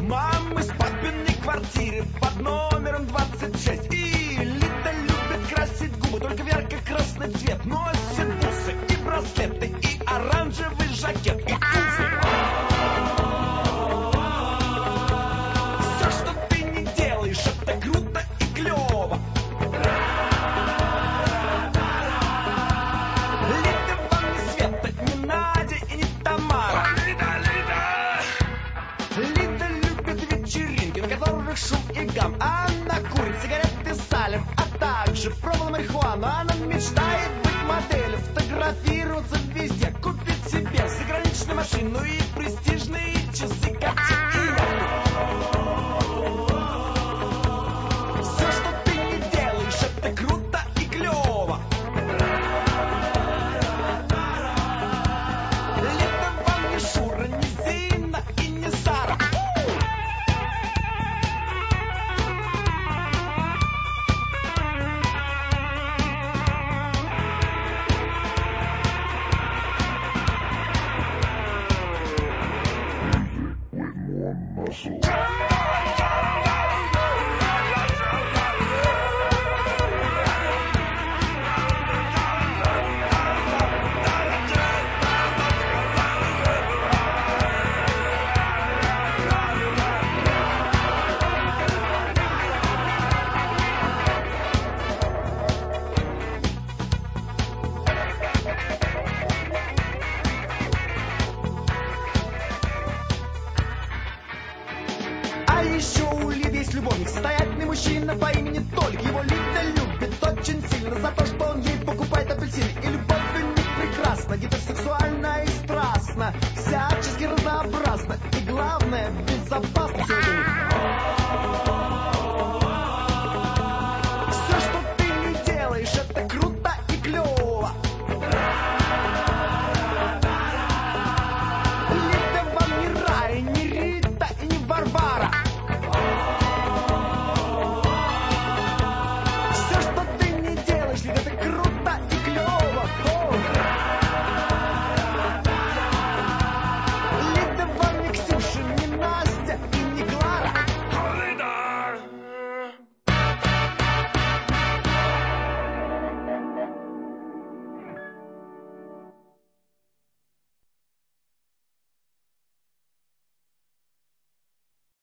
мамы с папиной квартиры под номером 26. И Лида любит красить губы, только в ярко-красный цвет. Носит бусы и браслеты, и оранжевый жакет, и туфли. Все, что ты не делаешь, это круто и клево. Лида вам не Света, не Надя и не Тамара. Лида любит вечеринки, на которых шум и гам. Она курит сигареты салем, а также пробовала марихуану. Она мечтает быть моделью, фотографироваться везде, купить себе заграничную машину и престижные часы, картин и яхты. Все, что ты не делаешь, это круто и клево. Лида вам не Шура, не Зина и не Сара. А еще у Лиды есть любовник, состоятельный мужчина по имени Толик. Его Лида любит очень сильно за то, что он ей покупает апельсины. И любовь у них прекрасна, гиперсексуальна и страстна, всячески разнообразна. И главное, безопасна.